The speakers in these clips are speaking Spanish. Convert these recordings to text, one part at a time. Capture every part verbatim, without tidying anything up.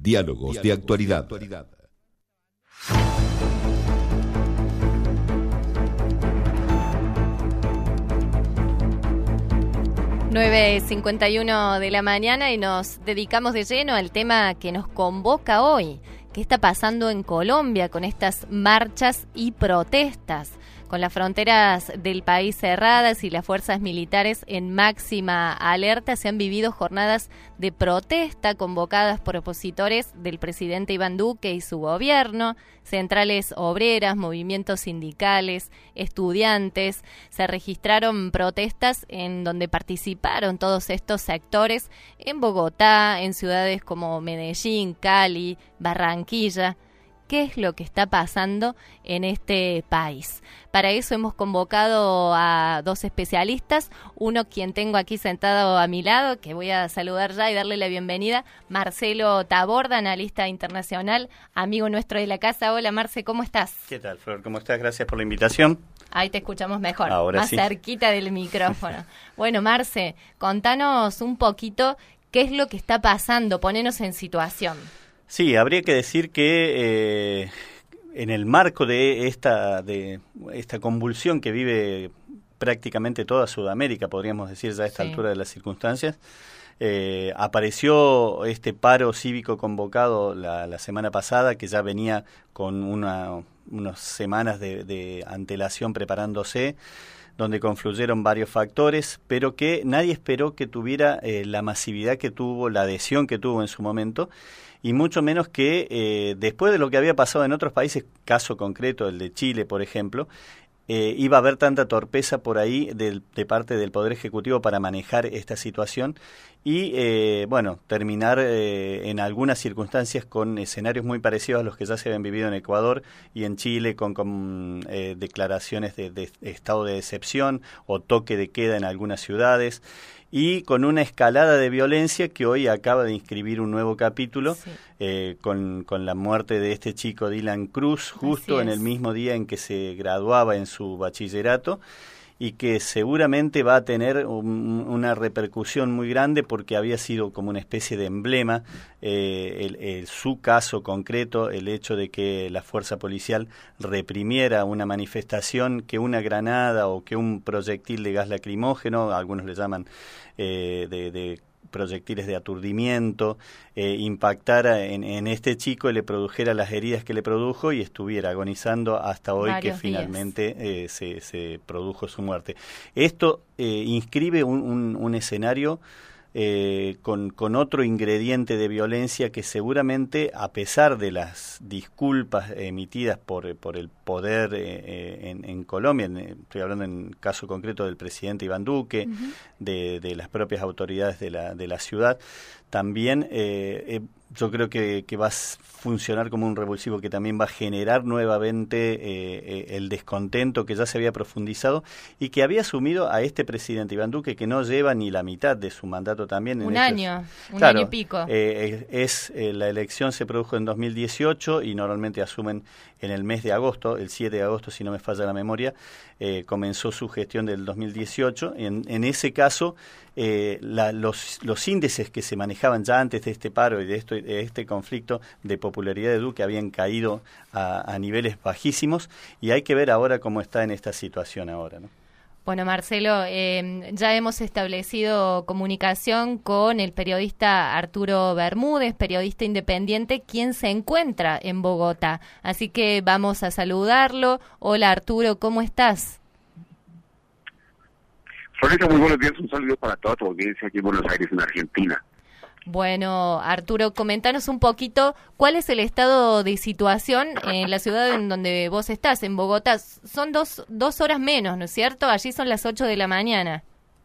Diálogos, Diálogos de actualidad. De actualidad. nueve cincuenta y uno de la mañana y nos dedicamos de lleno al tema que nos convoca hoy. ¿Qué está pasando en Colombia con estas marchas y protestas? Con las fronteras del país cerradas y las fuerzas militares en máxima alerta, se han vivido jornadas de protesta convocadas por opositores del presidente Iván Duque y su gobierno, centrales obreras, movimientos sindicales, estudiantes. Se registraron protestas en donde participaron todos estos sectores en Bogotá, en ciudades como Medellín, Cali, Barranquilla. ¿Qué es lo que está pasando en este país? Para eso hemos convocado a dos especialistas, uno quien tengo aquí sentado a mi lado, que voy a saludar ya y darle la bienvenida, Marcelo Taborda, analista internacional, amigo nuestro de la casa. Hola Marce, ¿cómo estás? ¿Qué tal, Flor? ¿Cómo estás? Gracias por la invitación. Ahí te escuchamos mejor, Ahora más sí. cerquita del micrófono. Bueno, Marce, contanos un poquito qué es lo que está pasando, ponenos en situación. Sí, habría que decir que eh, en el marco de esta, de esta convulsión que vive prácticamente toda Sudamérica, podríamos decir ya a esta sí. altura de las circunstancias, eh, apareció este paro cívico convocado la, la semana pasada, que ya venía con una, unas semanas de, de antelación preparándose, donde confluyeron varios factores, pero que nadie esperó que tuviera eh, la masividad que tuvo, la adhesión que tuvo en su momento, y mucho menos que eh, después de lo que había pasado en otros países, caso concreto el de Chile, por ejemplo, eh, iba a haber tanta torpeza por ahí del, de parte del Poder Ejecutivo para manejar esta situación y, eh, bueno, terminar eh, en algunas circunstancias con escenarios muy parecidos a los que ya se habían vivido en Ecuador y en Chile, con, con eh, declaraciones de, de estado de excepción o toque de queda en algunas ciudades, y con una escalada de violencia que hoy acaba de inscribir un nuevo capítulo, sí. eh, con, con la muerte de este chico Dylan Cruz, justo en el mismo día en que se graduaba en su bachillerato, y que seguramente va a tener un, una repercusión muy grande porque había sido como una especie de emblema eh, el, el, su caso concreto, el hecho de que la fuerza policial reprimiera una manifestación, que una granada o que un proyectil de gas lacrimógeno, algunos le llaman eh, de, de proyectiles de aturdimiento, eh, impactara en, en este chico y le produjera las heridas que le produjo y estuviera agonizando hasta hoy Varios que finalmente eh, se, se produjo su muerte. Esto eh, inscribe un, un, un escenario eh, con, con otro ingrediente de violencia que seguramente, a pesar de las disculpas emitidas por, por el poder eh, en, en Colombia, en, estoy hablando en caso concreto del presidente Iván Duque, uh-huh. de, de las propias autoridades de la, de la ciudad, también eh, eh, yo creo que, que va a funcionar como un revulsivo que también va a generar nuevamente eh, eh, el descontento que ya se había profundizado y que había asumido a este presidente Iván Duque, que no lleva ni la mitad de su mandato también. Un en año, estos... un claro, año y pico. Eh, es, eh, la elección se produjo en dos mil dieciocho y normalmente asumen en el mes de agosto, el siete de agosto, si no me falla la memoria, eh, comenzó su gestión del dos mil dieciocho. En, en ese caso, eh, la, los, los índices que se manejaban ya antes de este paro y de, esto, de este conflicto de popularidad de Duque habían caído a, a niveles bajísimos, y hay que ver ahora cómo está en esta situación ahora, ¿no? Bueno, Marcelo, eh, ya hemos establecido comunicación con el periodista Arturo Bermúdez, periodista independiente, quien se encuentra en Bogotá. Así que vamos a saludarlo. Hola, Arturo, ¿cómo estás? Florita, muy buenos días. Un saludo para toda tu audiencia aquí en Buenos Aires, en Argentina. Bueno, Arturo, comentanos un poquito cuál es el estado de situación en la ciudad en donde vos estás, en Bogotá. Son dos, dos horas menos, ¿no es cierto? Allí son las ocho de la mañana.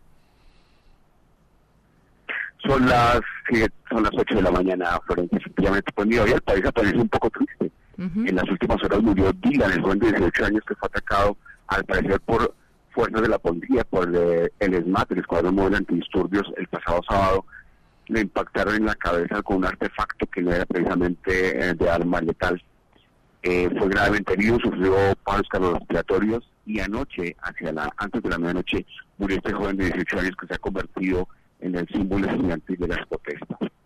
Son las sí, son las ocho de la mañana, Florencia. Efectivamente, pues mira, hoy el país aparece un poco triste. Uh-huh. En las últimas horas murió Dylan, el joven de dieciocho años que fue atacado, al parecer por fuerzas de la policía, por el, el ESMAD, el Escuadrón Móvil Antidisturbios, el pasado sábado. Le impactaron en la cabeza con un artefacto que no era precisamente eh, de arma letal. Eh, fue gravemente herido, sufrió paros cardiorrespiratorios y anoche, hacia la antes de la medianoche, murió este joven de dieciocho años que se ha convertido en el símbolo estudiantil de las protestas.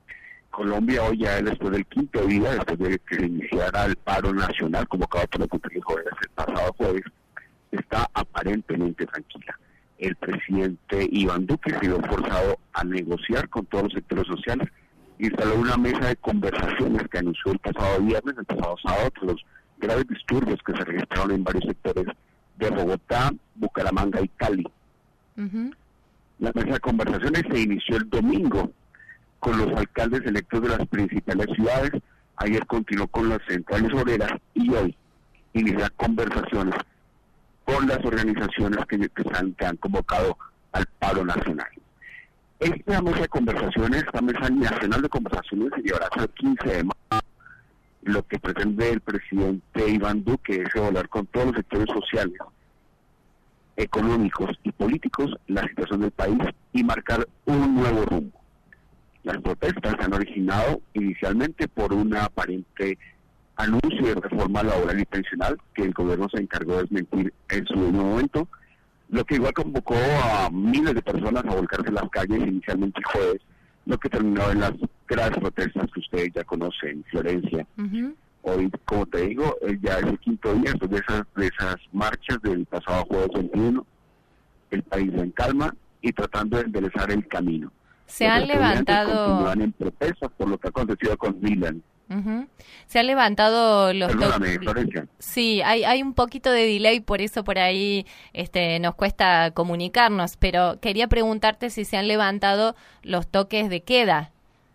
Colombia hoy ya después del quinto día, después de que se iniciara el paro nacional convocado por los culturales jóvenes el pasado jueves, está aparentemente tranquila. El presidente Iván Duque se vio forzado a negociar con todos los sectores sociales, instaló una mesa de conversaciones que anunció el pasado viernes, el pasado sábado, tras los graves disturbios que se registraron en varios sectores de Bogotá, Bucaramanga y Cali. Uh-huh. La mesa de conversaciones se inició el domingo con los alcaldes electos de las principales ciudades, ayer continuó con las centrales obreras y hoy inicia conversaciones con las organizaciones que, que, han, que han convocado al paro nacional. Esta mesa de conversaciones, esta mesa nacional de conversaciones se llevará hasta el quince de mayo. Lo que pretende el presidente Iván Duque es evaluar con todos los sectores sociales, económicos y políticos la situación del país y marcar un nuevo rumbo. Las protestas se han originado inicialmente por un aparente anuncio de reforma laboral y pensional que el gobierno se encargó de desmentir en su momento, lo que igual convocó a miles de personas a volcarse en las calles inicialmente el jueves, lo que terminó en las graves protestas que ustedes ya conocen en Florencia. Uh-huh. Hoy, como te digo, ya es el quinto día después de esas, de esas marchas del pasado jueves veintiuno, el país en calma y tratando de enderezar el camino. Se han levantado... Continúan en protestas por lo que ha acontecido con Dylan. Uh-huh. Se han levantado los... Perdóname, Florencia. Sí, hay, hay un poquito de delay, por eso por ahí este, nos cuesta comunicarnos, pero quería preguntarte si se han levantado los toques de queda.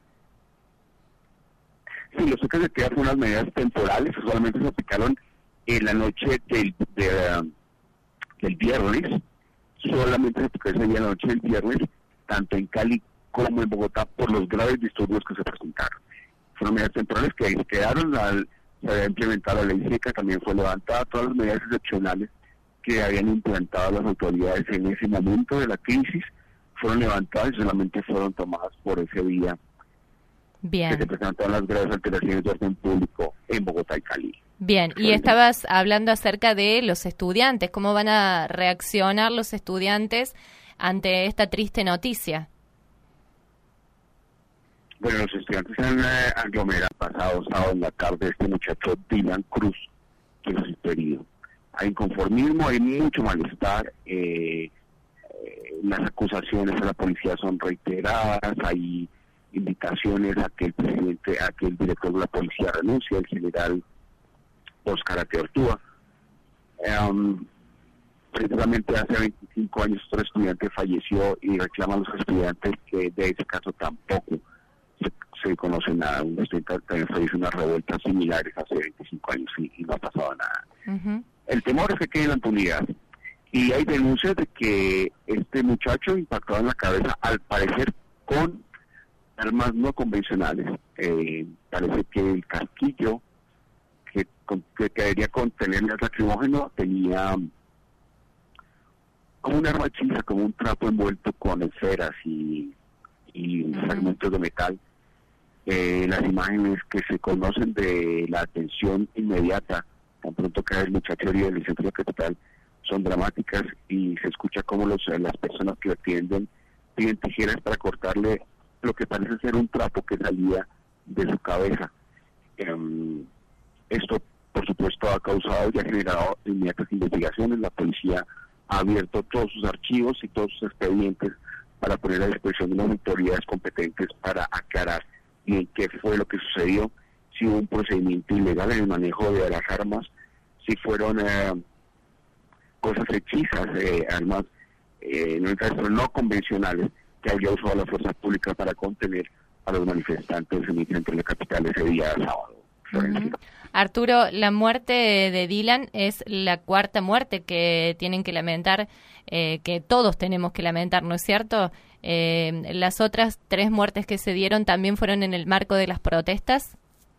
Sí, los toques de queda son unas medidas temporales, solamente se aplicaron en la noche del, de, uh, del viernes, solamente se aplicó ese día en la noche del viernes, tanto en Cali como en Bogotá, por los graves disturbios que se presentaron. Fueron medidas temporales que ahí quedaron, al, se había implementado la ley seca, también fue levantada, todas las medidas excepcionales que habían implantado las autoridades en ese momento de la crisis, fueron levantadas y solamente fueron tomadas por ese día. Bien. Que se presentaron las graves alteraciones de orden público en Bogotá y Cali. Bien, y estabas hablando acerca de los estudiantes, ¿cómo van a reaccionar los estudiantes ante esta triste noticia? Bueno, los estudiantes han eh, aglomerado pasado sábado en la tarde este muchacho Dylan Cruz, que es el herido. Hay inconformismo, hay mucho malestar, eh, eh, las acusaciones a la policía son reiteradas, hay invitaciones a que el presidente, a que el director de la policía renuncie, el general Óscar Ateortúa. Um, precisamente hace veinticinco años otro estudiante falleció y reclaman los estudiantes que de ese caso tampoco se, se conoce nada. Un estudiante también falleció en unas revueltas similares hace veinticinco años y, y no ha pasado nada. Uh-huh. El temor es que quede en la impunidad. Y hay denuncias de que este muchacho impactado en la cabeza, al parecer con armas no convencionales. Eh, parece que el casquillo que, que, que debería contener el lacrimógeno tenía como un arma hechiza, como un trapo envuelto con esferas y, y uh-huh. fragmentos de metal. Eh, las imágenes que se conocen de la atención inmediata, tan pronto cae el muchacho herido en el centro de la capital, son dramáticas y se escucha como los, las personas que lo atienden piden tijeras para cortarle lo que parece ser un trapo que salía de su cabeza. Um, esto, por supuesto, ha causado y ha generado inmediatas investigaciones. La policía ha abierto todos sus archivos y todos sus expedientes para poner a disposición de las autoridades competentes para aclarar bien qué fue lo que sucedió, si hubo un procedimiento ilegal en el manejo de las armas, si fueron eh, cosas hechizas, eh, armas eh, no, no convencionales, que había usado la fuerza pública para contener a los manifestantes en el centro de la capital ese día sábado. Uh-huh. Arturo, la muerte de Dylan es la cuarta muerte que tienen que lamentar, eh, que todos tenemos que lamentar, ¿no es cierto? Eh, las otras tres muertes que se dieron también fueron en el marco de las protestas.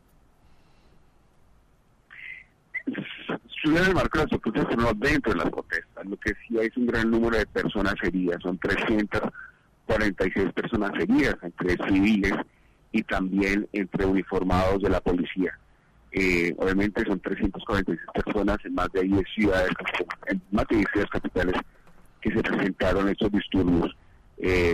En el marco de las protestas, pero no dentro de las protestas. Lo que sí hay es un gran número de personas heridas, son trescientas cuarenta y seis personas heridas, entre civiles y también entre uniformados de la policía. Eh, obviamente son trescientas cuarenta y seis personas en más de diez ciudades, en más de diez ciudades capitales que se presentaron estos disturbios. Eh,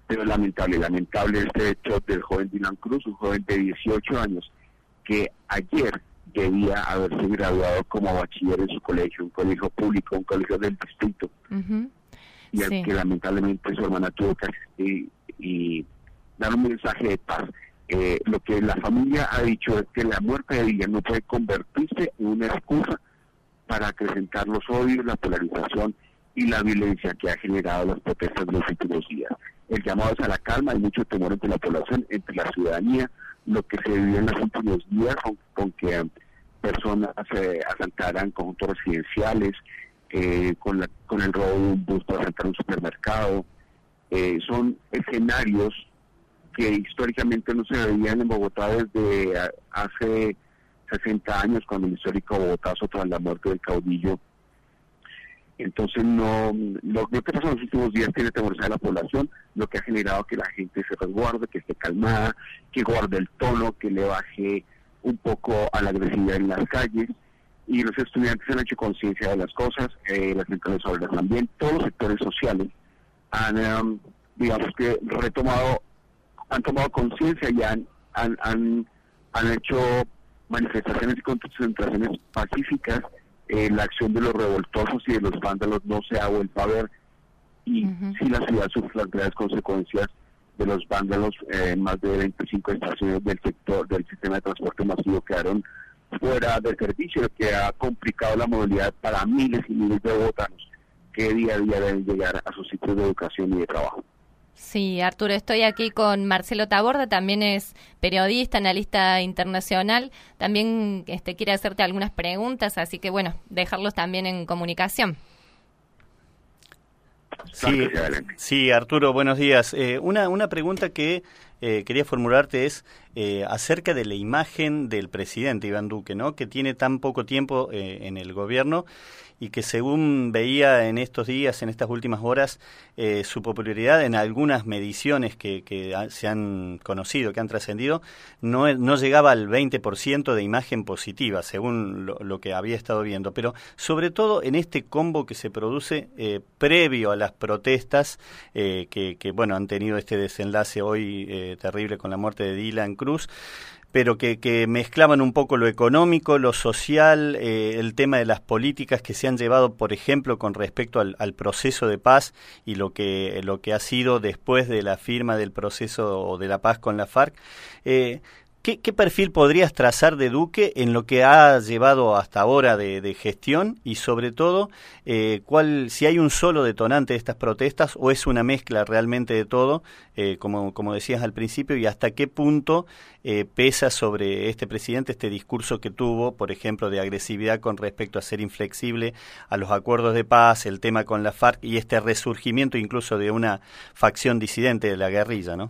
Pero lamentable, lamentable este hecho del joven Dylan Cruz, un joven de dieciocho años, que ayer debía haberse graduado como bachiller en su colegio, un colegio público, un colegio del distrito, uh-huh. y al sí. que lamentablemente su hermana tuvo que asistir y dar un mensaje de paz. Eh, lo que la familia ha dicho es que la muerte de Dylan no puede convertirse en una excusa para acrecentar los odios, la polarización y la violencia que ha generado las protestas de los últimos días. El llamado es a la calma, hay mucho temor entre la población, entre la ciudadanía, lo que se vivió en los últimos días con, con que personas eh, asaltaran conjuntos residenciales, eh, con, la, con el robo de un bus para asaltar un supermercado. Eh, son escenarios que históricamente no se veían en Bogotá desde a, hace sesenta años, cuando el histórico Bogotazo tras la muerte del caudillo. Entonces, no lo, lo que pasó en los últimos días tiene temorizar a la población, lo que ha generado que la gente se resguarde, que esté calmada, que guarde el tono, que le baje un poco a la agresividad en las calles. Y los estudiantes han hecho conciencia de las cosas, eh, las centrales obreras también, todos los sectores sociales han, um, digamos que, retomado, han tomado conciencia y han, han, han, han hecho manifestaciones y concentraciones pacíficas. Eh, la acción de los revoltosos y de los vándalos no se ha vuelto a ver, y uh-huh. sí la ciudad sufre las graves consecuencias de los vándalos. Eh, más de veinticinco estaciones del sector del sistema de transporte masivo quedaron fuera de servicio, lo que ha complicado la movilidad para miles y miles de bogotanos que día a día deben llegar a sus sitios de educación y de trabajo. Sí, Arturo, estoy aquí con Marcelo Taborda, también es periodista, analista internacional, también este, quiere hacerte algunas preguntas, así que bueno, dejarlos también en comunicación. Sí, sí, Arturo, buenos días. Eh, una, una pregunta que eh, quería formularte es eh, acerca de la imagen del presidente Iván Duque, ¿no? Que tiene tan poco tiempo eh, en el gobierno y que, según veía en estos días, en estas últimas horas, eh, su popularidad en algunas mediciones que, que se han conocido, que han trascendido, no, no llegaba al veinte por ciento de imagen positiva, según lo, lo que había estado viendo. Pero sobre todo en este combo que se produce eh, previo a las protestas eh, que, que, bueno, han tenido este desenlace hoy eh, terrible con la muerte de Dylan Cruz, pero que, que mezclaban un poco lo económico, lo social, eh, el tema de las políticas que se han llevado, por ejemplo, con respecto al, al proceso de paz y lo que lo que ha sido después de la firma del proceso de la paz con la FARC. Eh, ¿Qué, ¿Qué perfil podrías trazar de Duque en lo que ha llevado hasta ahora de, de gestión y, sobre todo, eh, cuál, si hay un solo detonante de estas protestas o es una mezcla realmente de todo, eh, como, como decías al principio, y hasta qué punto eh, pesa sobre este presidente este discurso que tuvo, por ejemplo, de agresividad con respecto a ser inflexible a los acuerdos de paz, el tema con la FARC y este resurgimiento incluso de una facción disidente de la guerrilla, ¿no?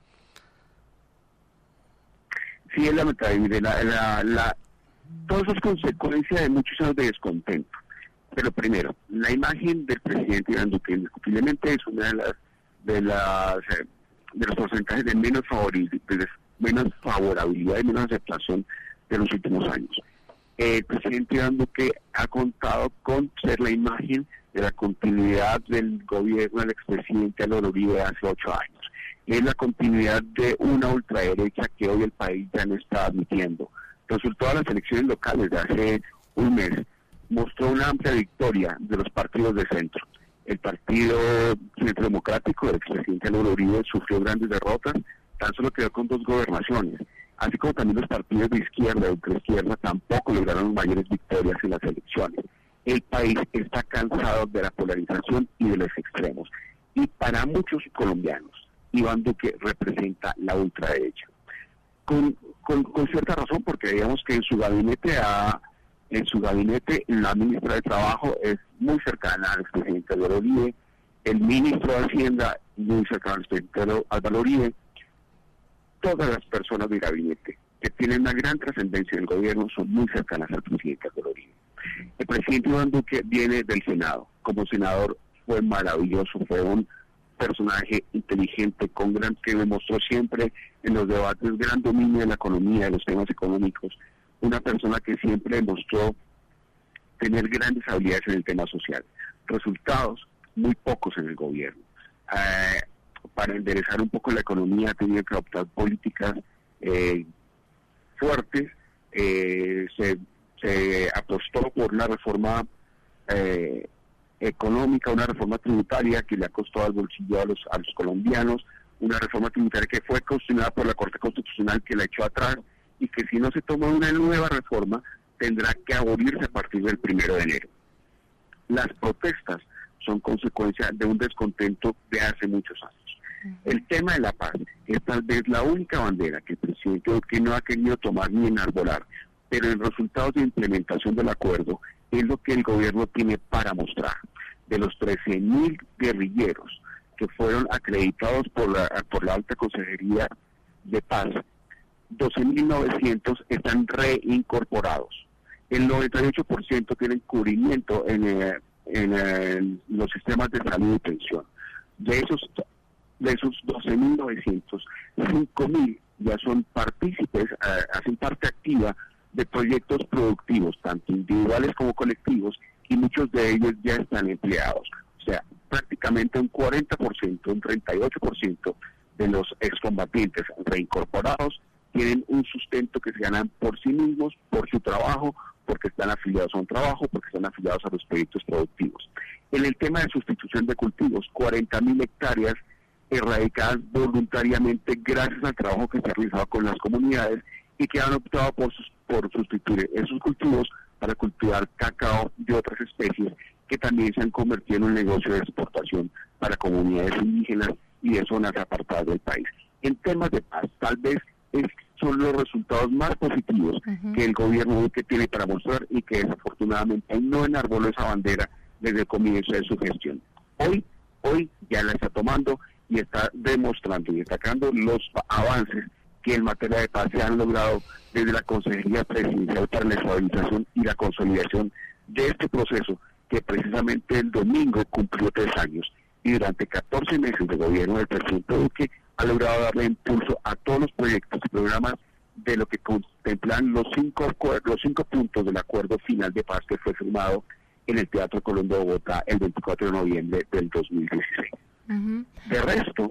Sí, es lamentable. La, la, la, todo eso es consecuencia de muchos años de descontento. Pero primero, la imagen del presidente Iván Duque indiscutiblemente es una de las de las de los porcentajes de menos favorabilidad, menos favorabilidad y menos aceptación de los últimos años. El presidente Iván Duque ha contado con ser la imagen de la continuidad del gobierno del expresidente Álvaro Uribe hace ocho años. Es la continuidad de una ultraderecha que hoy el país ya no está admitiendo. El resultado de las elecciones locales de hace un mes mostró una amplia victoria de los partidos de centro. El Partido Centro Democrático del expresidente Álvaro Uribe sufrió grandes derrotas, tan solo quedó con dos gobernaciones, así como también los partidos de izquierda y ultraizquierda tampoco lograron mayores victorias en las elecciones. El país está cansado de la polarización y de los extremos, y para muchos colombianos Iván Duque representa la ultraderecha. Con, con, con cierta razón, porque digamos que en su gabinete ha, en su gabinete la ministra de Trabajo es muy cercana al expresidente Álvaro Uribe, el ministro de Hacienda muy cercano al expresidente Álvaro Uribe. Todas las personas del gabinete que tienen una gran trascendencia en el gobierno son muy cercanas al presidente Álvaro Uribe. El presidente Iván Duque viene del Senado. Como senador fue maravilloso, fue un personaje inteligente, con gran, que demostró siempre en los debates gran dominio de la economía, de los temas económicos, una persona que siempre demostró tener grandes habilidades en el tema social. Resultados, muy pocos en el gobierno. Eh, para enderezar un poco la economía ha tenido que adoptar políticas eh, fuertes. Eh, se, se apostó por una reforma eh, económica, una reforma tributaria que le ha costado al bolsillo a los, a los colombianos, una reforma tributaria que fue cuestionada por la Corte Constitucional, que la echó atrás, y que si no se toma una nueva reforma tendrá que abolirse a partir del primero de enero. Las protestas son consecuencia de un descontento de hace muchos años. El tema de la paz es tal vez la única bandera que el presidente Duque no ha querido tomar ni enarbolar, pero en resultados de implementación del acuerdo es lo que el gobierno tiene para mostrar. De los trece mil guerrilleros que fueron acreditados por la, por la Alta Consejería de Paz, doce mil novecientos están reincorporados. El noventa y ocho por ciento tienen cubrimiento en, eh, en, eh, en los sistemas de salud y pensión. De esos de esos doce mil novecientos, cinco mil ya son partícipes, eh, hacen parte activa de proyectos productivos, tanto individuales como colectivos, y muchos de ellos ya están empleados. O sea, prácticamente un cuarenta por ciento, un treinta y ocho por ciento de los excombatientes reincorporados tienen un sustento que se ganan por sí mismos, por su trabajo, porque están afiliados a un trabajo, porque están afiliados a los proyectos productivos. En el tema de sustitución de cultivos, cuarenta mil hectáreas erradicadas voluntariamente gracias al trabajo que se ha realizado con las comunidades y que han optado por, sus, por sustituir esos cultivos para cultivar cacao de otras especies que también se han convertido en un negocio de exportación para comunidades indígenas y de zonas apartadas del país. En temas de paz, tal vez es, son los resultados más positivos uh-huh. que el gobierno que tiene para mostrar, y que desafortunadamente no enarboló esa bandera desde el comienzo de su gestión. Hoy, hoy ya la está tomando y está demostrando y destacando los avances que en materia de paz se han logrado desde la Consejería Presidencial para la Estabilización y la Consolidación de este proceso, que precisamente el domingo cumplió tres años, y durante catorce meses de gobierno del presidente Duque ha logrado darle impulso a todos los proyectos y programas de lo que contemplan los cinco, los cinco puntos del acuerdo final de paz que fue firmado en el Teatro Colón de Bogotá el veinticuatro de noviembre del dos mil dieciséis. Uh-huh. De resto,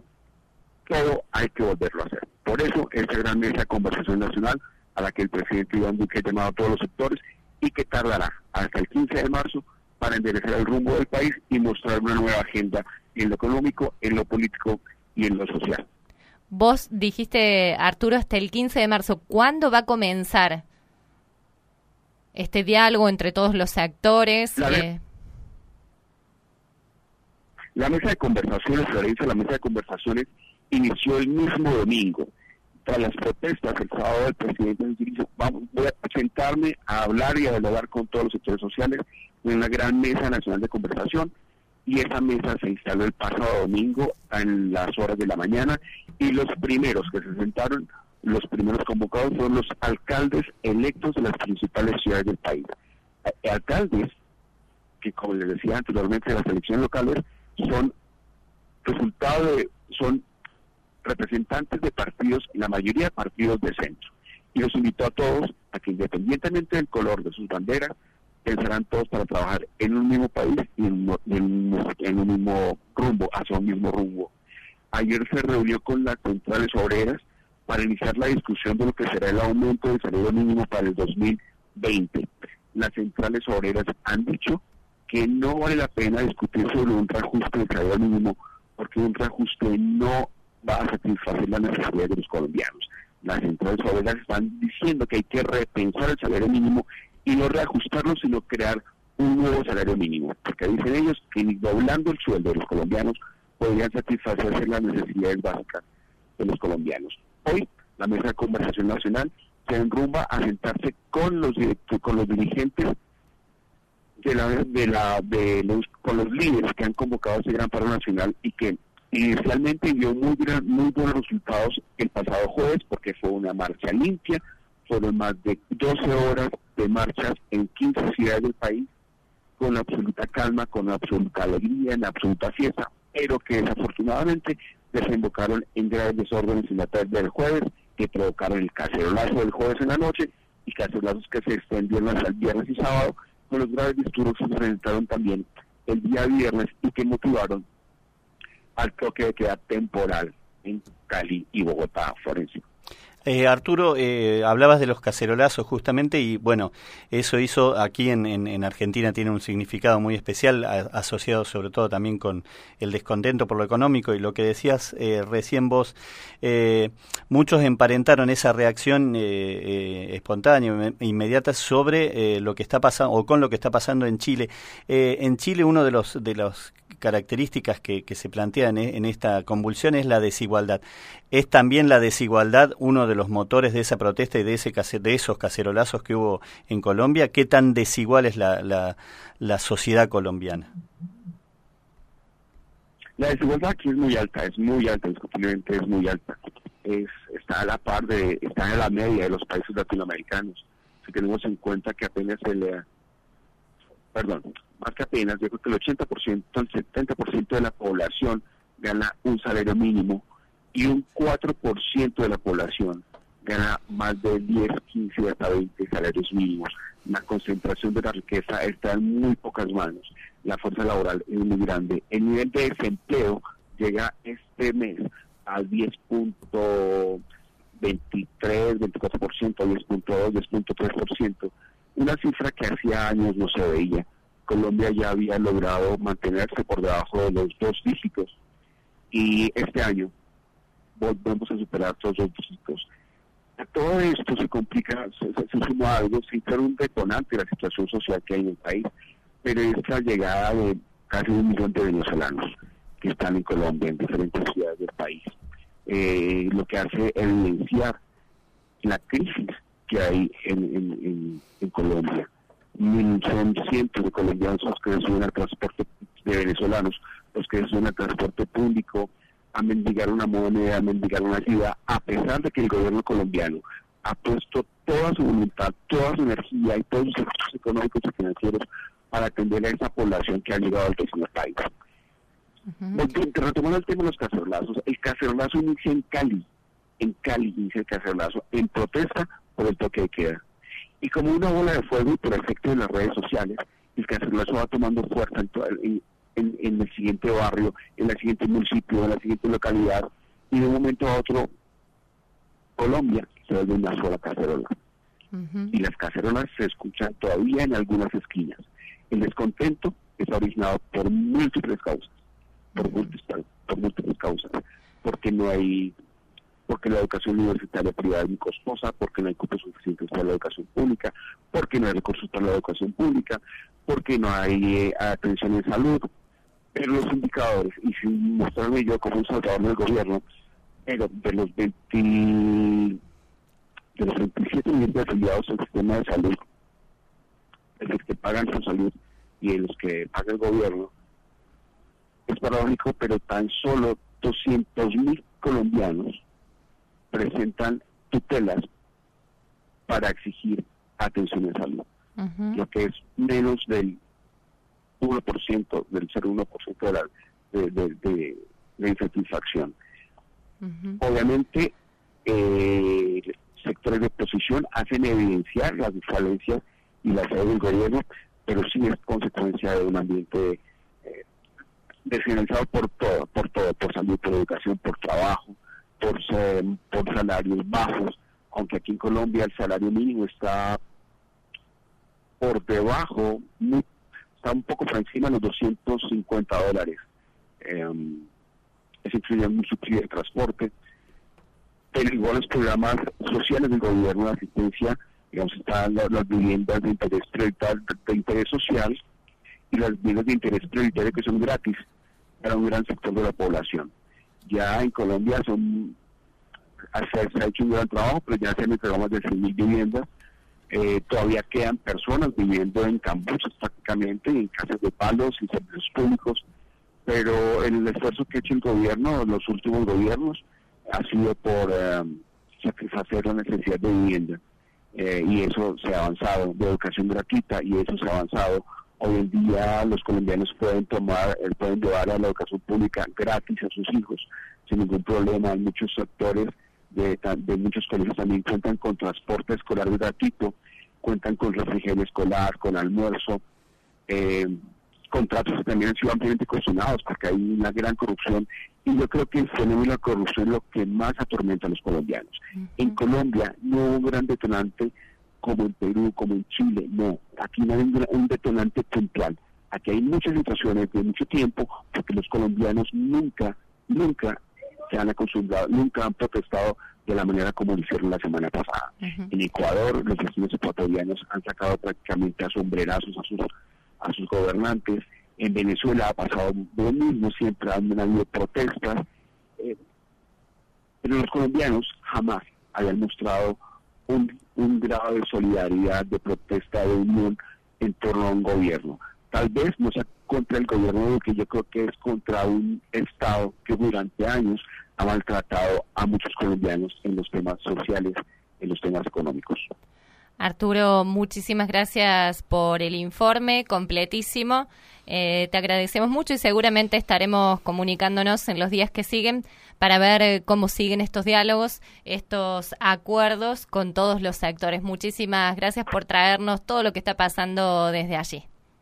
todo hay que volverlo a hacer. Por eso, esta gran mesa de conversación nacional a la que el presidente Iván Duque ha llamado a todos los sectores, y que tardará hasta el quince de marzo para enderezar el rumbo del país y mostrar una nueva agenda en lo económico, en lo político y en lo social. Vos dijiste, Arturo, hasta el quince de marzo. ¿Cuándo va a comenzar este diálogo entre todos los actores? La, eh... la mesa de conversaciones, Florencia, la mesa de conversaciones inició el mismo domingo. Tras las protestas, el sábado el presidente dijo, vamos, voy a sentarme a hablar y a dialogar con todos los sectores sociales en una gran mesa nacional de conversación, y esa mesa se instaló el pasado domingo en las horas de la mañana, y los primeros que se sentaron, los primeros convocados fueron los alcaldes electos de las principales ciudades del país. Eh, alcaldes que, como les decía anteriormente, las elecciones locales son resultado de, son representantes de partidos, la mayoría de partidos de centro, y los invitó a todos a que, independientemente del color de sus banderas, pensarán todos para trabajar en un mismo país y en un, en un, en un mismo rumbo, hacia un mismo rumbo. Ayer se reunió con las centrales obreras para iniciar la discusión de lo que será el aumento del salario mínimo para el dos mil veinte. Las centrales obreras han dicho que no vale la pena discutir sobre un reajuste del salario mínimo, porque un reajuste no va a satisfacer las necesidades de los colombianos. Las centrales obreras están diciendo que hay que repensar el salario mínimo y no reajustarlo, sino crear un nuevo salario mínimo, porque dicen ellos que ni doblando el sueldo de los colombianos podrían satisfacerse las necesidades básicas de los colombianos. Hoy, la mesa de conversación nacional se enrumba a sentarse con los con los dirigentes de la de la de los con los líderes que han convocado ese gran paro nacional, y que inicialmente dio muy gran, muy buenos resultados el pasado jueves, porque fue una marcha limpia. Fueron más de doce horas de marchas en quince ciudades del país, con absoluta calma, con absoluta alegría, en absoluta fiesta, pero que desafortunadamente desembocaron en graves desórdenes en la tarde del jueves, que provocaron el cacerolazo del jueves en la noche, y cacerolazos que se extendieron hasta el viernes y sábado, con los graves disturbios que se presentaron también el día viernes, y que motivaron al toque de queda temporal en Cali y Bogotá, Florencio. Eh, Arturo, eh, hablabas de los cacerolazos justamente y bueno, eso hizo aquí en, en, en Argentina tiene un significado muy especial a, asociado sobre todo también con el descontento por lo económico y lo que decías eh, recién vos, eh, muchos emparentaron esa reacción eh, eh, espontánea, inmediata sobre eh, lo que está pasando o con lo que está pasando en Chile. Eh, en Chile uno de los de las características que, que se plantean en, en esta convulsión es la desigualdad. ¿Es también la desigualdad uno de los motores de esa protesta y de ese de esos cacerolazos que hubo en Colombia? ¿Qué tan desigual es la, la, la sociedad colombiana? La desigualdad aquí es muy alta, es muy alta, indiscutiblemente es muy alta. Es, está a la par de, está en la media de los países latinoamericanos. Si tenemos en cuenta que apenas el, perdón, más que apenas, yo creo que el ochenta por ciento, el setenta por ciento de la población gana un salario mínimo y un cuatro por ciento de la población gana más de diez, quince, hasta veinte salarios mínimos. La concentración de la riqueza está en muy pocas manos. La fuerza laboral es muy grande. El nivel de desempleo llega este mes al diez punto veintitrés, veinticuatro por ciento, diez punto dos, diez punto tres por ciento. Una cifra que hacía años no se veía. Colombia ya había logrado mantenerse por debajo de los dos dígitos y este año volvemos a superar todos los dígitos. Todo esto se complica, se, se, se suma algo, sin ser un detonante de la situación social que hay en el país, pero es la llegada de casi un millón de venezolanos que están en Colombia, en diferentes ciudades del país, eh, lo que hace evidenciar la crisis que hay en, en, en, en Colombia. Son cientos de colombianos los que suben al transporte de venezolanos, los que suben al transporte público, a mendigar una moneda, a mendigar una ciudad, a pesar de que el gobierno colombiano ha puesto toda su voluntad, toda su energía y todos sus recursos económicos y financieros para atender a esa población que ha llegado al vecino país. Uh-huh. Retomando el tema de los cacerolazos, el cacerolazo inicia en Cali, en Cali inicia el cacerolazo, en protesta por el toque de queda. Y como una bola de fuego y por efecto de las redes sociales, el cacerolazo va tomando fuerza en, toda, en, en, en el siguiente barrio, en el siguiente municipio, en la siguiente localidad, y de un momento a otro, Colombia se vuelve una sola cacerola. Uh-huh. Y las cacerolas se escuchan todavía en algunas esquinas. El descontento está originado por múltiples causas, por, uh-huh. múltiples, por múltiples causas, porque no hay... porque la educación universitaria privada es muy costosa, porque no hay cupos suficientes para la educación pública, porque no hay recursos para la educación pública, porque no hay eh, atención en salud. Pero los indicadores, y sin mostrarme yo como un salvador del gobierno, pero de los veinte, de los veintisiete millones de afiliados al sistema de salud, de los que pagan su salud y de los que paga el gobierno, es paradójico, pero tan solo doscientos mil colombianos presentan tutelas para exigir atención en salud, uh-huh. lo que es menos del uno por ciento, del cero coma uno por ciento de, la, de, de, de, de insatisfacción. Uh-huh. Obviamente, eh, sectores de oposición hacen evidenciar las falencias y las fallas del gobierno, pero sí es consecuencia de un ambiente eh, desfinalizado por todo, por todo, por salud, por educación, por trabajo, Por, por salarios bajos, aunque aquí en Colombia el salario mínimo está por debajo, muy, está un poco por encima de los doscientos cincuenta dólares. Eh, eso incluye un subsidio de transporte, pero igual los programas sociales del gobierno de asistencia, digamos, están las, las viviendas de interés prioritario, de interés social y las viviendas de interés prioritario que son gratis para un gran sector de la población. Ya en Colombia son se, se ha hecho un gran trabajo, pero ya se han entregado más de cien mil viviendas. Eh, todavía quedan personas viviendo en cambuches prácticamente, en casas de palos y servicios públicos, pero el esfuerzo que ha hecho el gobierno, los últimos gobiernos, ha sido por eh, satisfacer la necesidad de vivienda. Eh, y eso se ha avanzado, de educación gratuita, y eso se ha avanzado. Hoy en día los colombianos pueden tomar, pueden llevar a la educación pública gratis a sus hijos, sin ningún problema. Hay muchos sectores de, de muchos colegios también cuentan con transporte escolar gratuito, cuentan con refrigerio escolar, con almuerzo. Eh, contratos que también han sido ampliamente cuestionados porque hay una gran corrupción, y yo creo que el fenómeno de la corrupción es lo que más atormenta a los colombianos. Uh-huh. En Colombia no hubo un gran detonante como en Perú, como en Chile, no, aquí no hay un, un detonante puntual. Aquí hay muchas situaciones de mucho tiempo porque los colombianos nunca, nunca se han acostumbrado, nunca han protestado de la manera como lo hicieron la semana pasada. Uh-huh. En Ecuador, los vecinos ecuatorianos han sacado prácticamente a sombrerazos a sus a sus gobernantes. En Venezuela ha pasado lo mismo, siempre han habido protestas, eh, pero los colombianos jamás habían mostrado un, un grado de solidaridad, de protesta, de unión en torno a un gobierno. Tal vez no sea contra el gobierno, que yo creo que es contra un Estado que durante años ha maltratado a muchos colombianos en los temas sociales, en los temas económicos. Arturo, muchísimas gracias por el informe completísimo. Eh, te agradecemos mucho y seguramente estaremos comunicándonos en los días que siguen para ver eh, cómo siguen estos diálogos, estos acuerdos con todos los sectores. Muchísimas gracias por traernos todo lo que está pasando desde allí.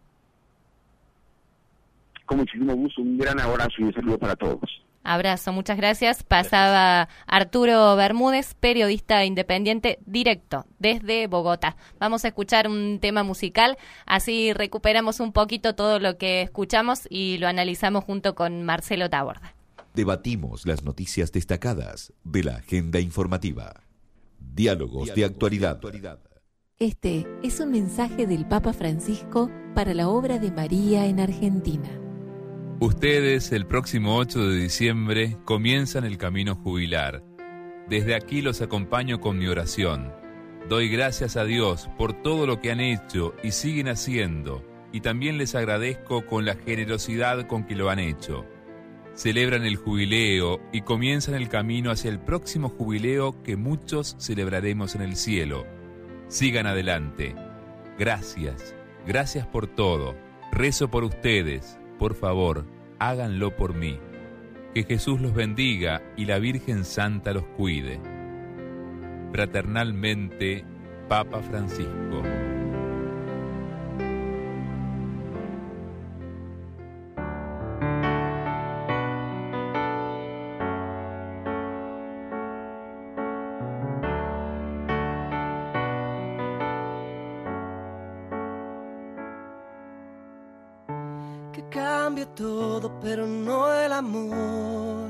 Con muchísimo gusto, un gran abrazo y un saludo para todos. Abrazo, muchas gracias. Pasaba Arturo Bermúdez, periodista independiente directo desde Bogotá. Vamos a escuchar un tema musical, así recuperamos un poquito todo lo que escuchamos y lo analizamos junto con Marcelo Taborda. Debatimos las noticias destacadas de la agenda informativa. Diálogos, Diálogos de, actualidad. de actualidad. Este es un mensaje del Papa Francisco para la obra de María en Argentina. Ustedes, el próximo ocho de diciembre, comienzan el camino jubilar. Desde aquí los acompaño con mi oración. Doy gracias a Dios por todo lo que han hecho y siguen haciendo, y también les agradezco con la generosidad con que lo han hecho. Celebran el jubileo y comienzan el camino hacia el próximo jubileo que muchos celebraremos en el cielo. Sigan adelante. Gracias, gracias por todo. Rezo por ustedes. Por favor, háganlo por mí. Que Jesús los bendiga y la Virgen Santa los cuide. Fraternalmente, Papa Francisco. Cambia todo, pero no el amor.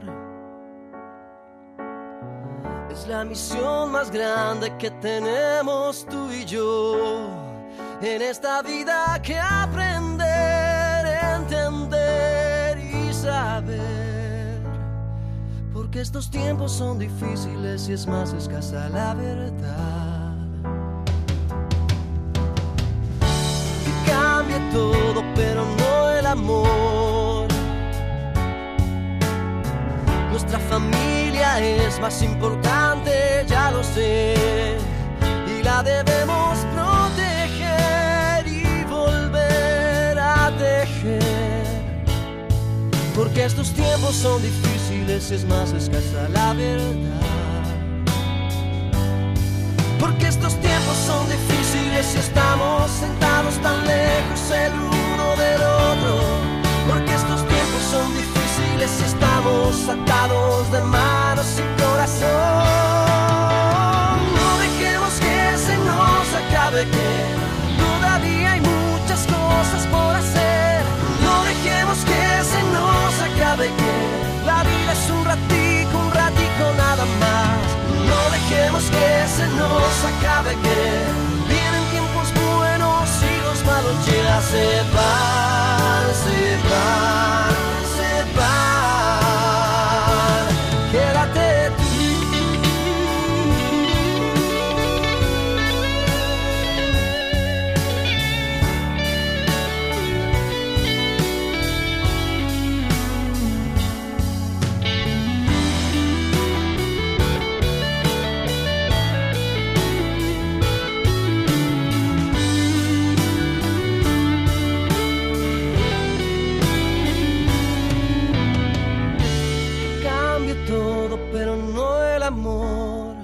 Es la misión más grande que tenemos tú y yo. En esta vida que aprender, entender y saber. Porque estos tiempos son difíciles y es más escasa la verdad. Que cambie todo, pero no el amor. Nuestra familia es más importante, ya lo sé, y la debemos proteger y volver a tejer. Porque estos tiempos son difíciles, es más escasa la verdad. Porque estos tiempos son difíciles y estamos sentados tan lejos el uno del otro. Porque estos tiempos son difíciles y estamos atados de manos y corazón. No dejemos que se nos acabe, que todavía hay muchas cosas por hacer. No dejemos que se nos acabe, que la vida es un ratico, un ratico nada más. No dejemos que se nos acabe, que vienen tiempos buenos y los malos ya se van, se van, se van. Quédate tú. Pero no el amor.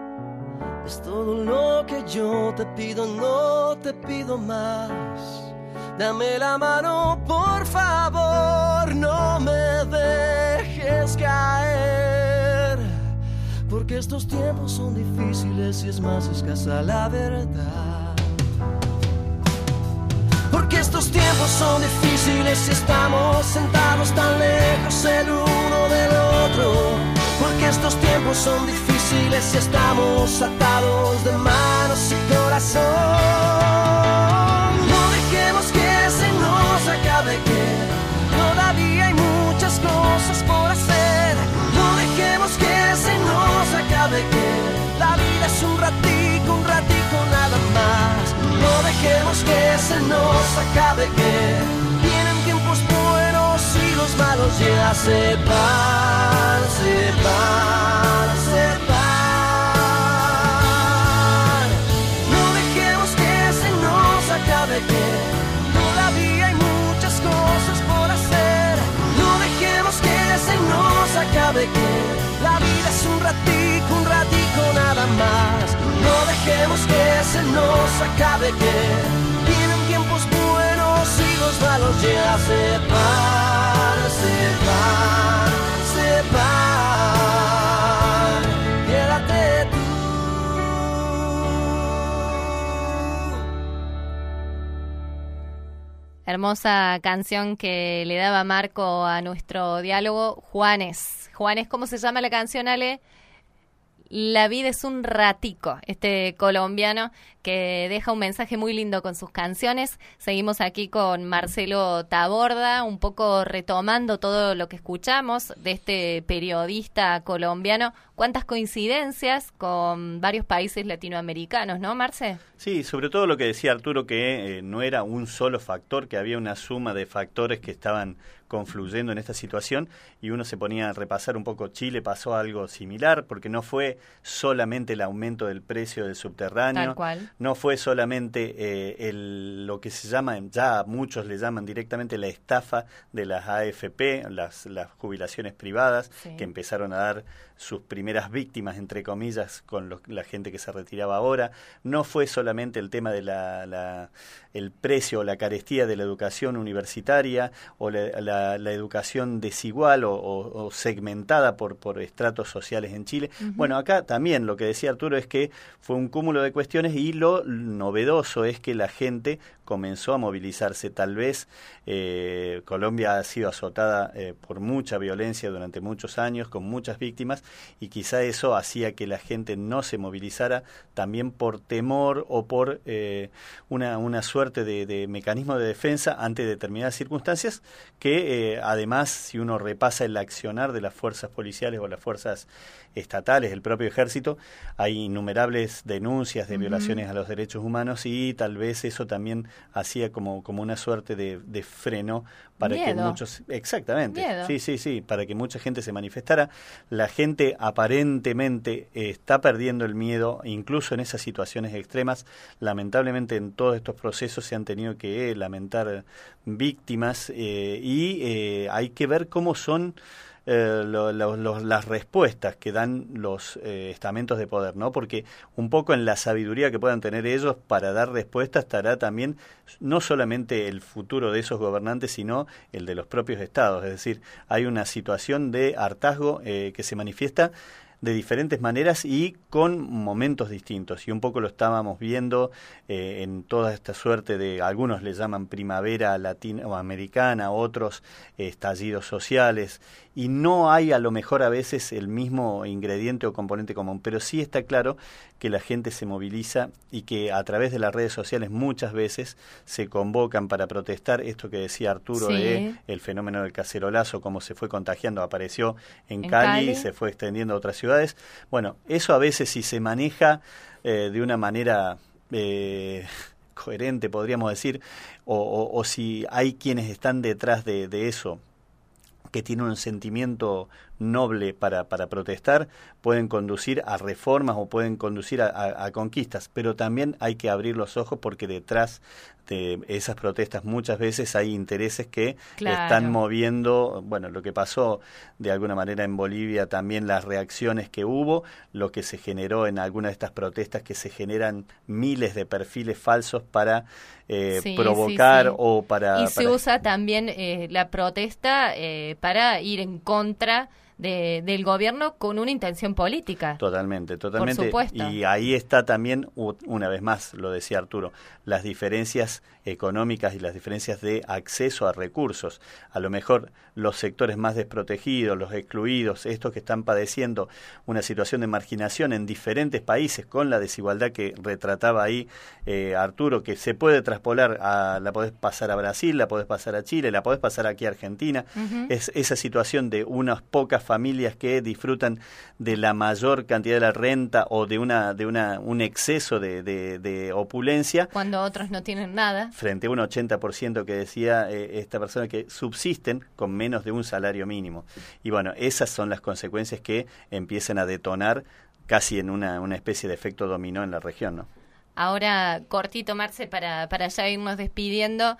Es todo lo que yo te pido, no te pido más. Dame la mano, por favor, no me dejes caer, porque estos tiempos son difíciles y es más escasa la verdad. Porque estos tiempos son difíciles y estamos sentados tan lejos el uno del otro. Porque estos tiempos son difíciles y estamos atados de manos y corazón. No dejemos que se nos acabe, que todavía hay muchas cosas por hacer. No dejemos que se nos acabe, que la vida es un ratico, un ratico nada más. No dejemos que se nos acabe, que vienen tiempos buenos y los malos ya se van, se van, se van. No dejemos que se nos acabe, que todavía hay muchas cosas por hacer. No dejemos que se nos acabe, que la vida es un ratico, un ratico nada más. No dejemos que se nos acabe, que vienen tiempos buenos y los malos ya se van, se van, se van. Quédate tú. Hermosa canción que le daba marco a nuestro diálogo. Juanes. Juanes, ¿cómo se llama la canción, Ale? La vida es un ratico, este colombiano que deja un mensaje muy lindo con sus canciones. Seguimos aquí con Marcelo Taborda, un poco retomando todo lo que escuchamos de este periodista colombiano. ¿Cuántas coincidencias con varios países latinoamericanos, no, Marce? Sí, sobre todo lo que decía Arturo, que eh, no era un solo factor, que había una suma de factores que estaban confluyendo en esta situación, y uno se ponía a repasar un poco. Chile pasó algo similar, porque no fue solamente el aumento del precio del subterráneo, Tal cual. no fue solamente eh, el, lo que se llama, ya muchos le llaman directamente la estafa de las A F P, las, las jubilaciones privadas, sí, que empezaron a dar sus primeras víctimas, entre comillas, con lo, la gente que se retiraba ahora. No fue solamente el tema de la, la el precio o la carestía de la educación universitaria o la, la, la educación desigual o, o, o segmentada por, por estratos sociales en Chile. Uh-huh. Bueno, acá también lo que decía Arturo es que fue un cúmulo de cuestiones, y lo novedoso es que la gente comenzó a movilizarse. Tal vez eh, Colombia ha sido azotada eh, por mucha violencia durante muchos años, con muchas víctimas, y quizá eso hacía que la gente no se movilizara, también por temor o por eh, una, una suerte de, de mecanismo de defensa ante determinadas circunstancias que eh, además, si uno repasa el accionar de las fuerzas policiales o las fuerzas estatales, el propio ejército, hay innumerables denuncias de uh-huh. violaciones a los derechos humanos, y tal vez eso también hacía como, como una suerte de, de freno para Miedo. que muchos... Exactamente. Miedo. Sí, sí, sí, para que mucha gente se manifestara. La gente aparentemente eh, está perdiendo el miedo, incluso en esas situaciones extremas. Lamentablemente en todos estos procesos se han tenido que eh, lamentar víctimas, eh, y eh, hay que ver cómo son Eh, lo, lo, lo, las respuestas que dan los eh, estamentos de poder, ¿no? Porque un poco en la sabiduría que puedan tener ellos para dar respuesta estará también no solamente el futuro de esos gobernantes, sino el de los propios estados. Es decir, hay una situación de hartazgo eh, que se manifiesta de diferentes maneras y con momentos distintos, y un poco lo estábamos viendo eh, en toda esta suerte de, algunos le llaman primavera latinoamericana, otros eh, estallidos sociales, y no hay a lo mejor a veces el mismo ingrediente o componente común, pero sí está claro que la gente se moviliza y que a través de las redes sociales muchas veces se convocan para protestar. Esto que decía Arturo, sí, de el fenómeno del cacerolazo, cómo se fue contagiando, apareció en, en Cali, Cali y se fue extendiendo a otras ciudades. Bueno, eso a veces, si se maneja eh, de una manera eh, coherente, podríamos decir, o, o, o si hay quienes están detrás de, de eso, que tienen un sentimiento noble para, para protestar, pueden conducir a reformas o pueden conducir a, a, a conquistas, pero también hay que abrir los ojos porque detrás de esas protestas muchas veces hay intereses que claro. están moviendo, bueno, lo que pasó de alguna manera en Bolivia, también las reacciones que hubo, lo que se generó en algunas de estas protestas, que se generan miles de perfiles falsos para eh, sí, provocar sí, sí. o para... Y se para... usa también eh, la protesta eh, para ir en contra de, del gobierno con una intención política. Totalmente, totalmente. Por supuesto. Y ahí está también, una vez más, lo decía Arturo, las diferencias económicas y las diferencias de acceso a recursos. A lo mejor los sectores más desprotegidos, los excluidos, estos que están padeciendo una situación de marginación en diferentes países con la desigualdad que retrataba ahí eh, Arturo, que se puede traspolar, a, la podés pasar a Brasil, la podés pasar a Chile, la podés pasar aquí a Argentina. Uh-huh. Es esa situación de unas pocas familias que disfrutan de la mayor cantidad de la renta o de una de una un exceso de, de, de opulencia. Cuando otros no tienen nada. Frente a un ochenta por ciento que decía eh, esta persona, que subsisten con menos de un salario mínimo. Y bueno, esas son las consecuencias que empiezan a detonar casi en una, una especie de efecto dominó en la región, ¿no? Ahora, cortito, Marce, para, para ya irnos despidiendo,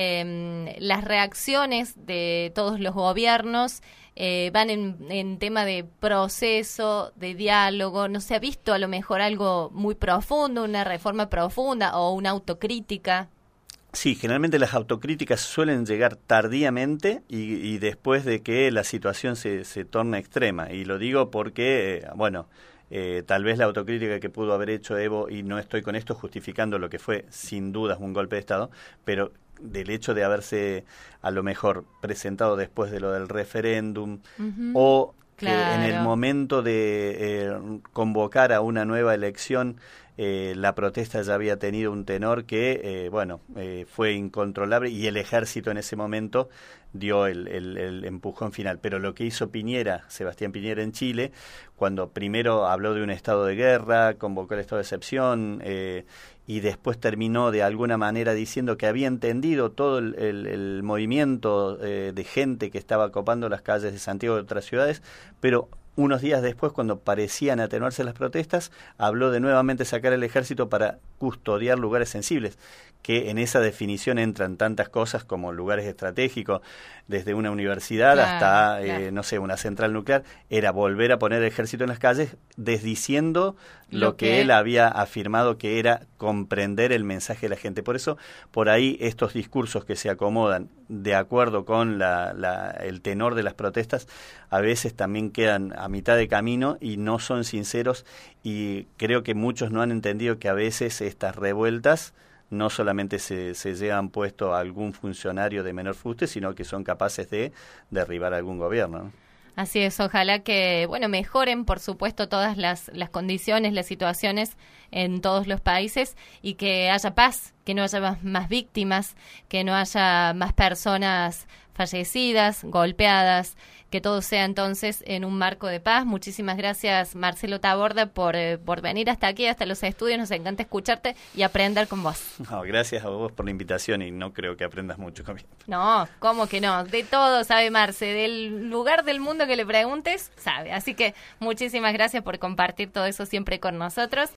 eh, las reacciones de todos los gobiernos eh, van en, en tema de proceso, de diálogo. ¿No se ha visto a lo mejor algo muy profundo, una reforma profunda o una autocrítica? Sí, generalmente las autocríticas suelen llegar tardíamente y, y después de que la situación se, se torna extrema. Y lo digo porque, eh, bueno... Eh, tal vez la autocrítica que pudo haber hecho Evo, y no estoy con esto justificando lo que fue sin dudas un golpe de Estado, pero del hecho de haberse a lo mejor presentado después de lo del referéndum uh-huh. o claro. que en el momento de eh, convocar a una nueva elección eh, la protesta ya había tenido un tenor que, eh, bueno, eh, fue incontrolable y el ejército en ese momento dio el, el, el empujón final. Pero lo que hizo Piñera, Sebastián Piñera en Chile, cuando primero habló de un estado de guerra, convocó el estado de excepción eh, y después terminó de alguna manera diciendo que había entendido todo el, el, el movimiento eh, de gente que estaba copando las calles de Santiago y de otras ciudades, pero unos días después, cuando parecían atenuarse las protestas, habló de nuevamente sacar el ejército para custodiar lugares sensibles, que en esa definición entran tantas cosas como lugares estratégicos, desde una universidad claro, hasta, claro. eh, no sé, una central nuclear. Era volver a poner el ejército en las calles, desdiciendo lo, lo que, que él había afirmado que era comprender el mensaje de la gente. Por eso, por ahí, estos discursos que se acomodan de acuerdo con la, la, el tenor de las protestas, a veces también quedan a mitad de camino y no son sinceros, y creo que muchos no han entendido que a veces estas revueltas no solamente se, se llevan puesto a algún funcionario de menor fuste, sino que son capaces de derribar a algún gobierno, ¿no? Así es, ojalá que, bueno, mejoren, por supuesto, todas las, las condiciones, las situaciones en todos los países y que haya paz, que no haya más, más víctimas, que no haya más personas fallecidas, golpeadas, que todo sea entonces en un marco de paz. Muchísimas gracias, Marcelo Taborda, por, eh, por venir hasta aquí, hasta los estudios. Nos encanta escucharte y aprender con vos. No, gracias a vos por la invitación y no creo que aprendas mucho conmigo. No, ¿cómo que no? De todo sabe Marce, del lugar del mundo que le preguntes, sabe. Así que muchísimas gracias por compartir todo eso siempre con nosotros.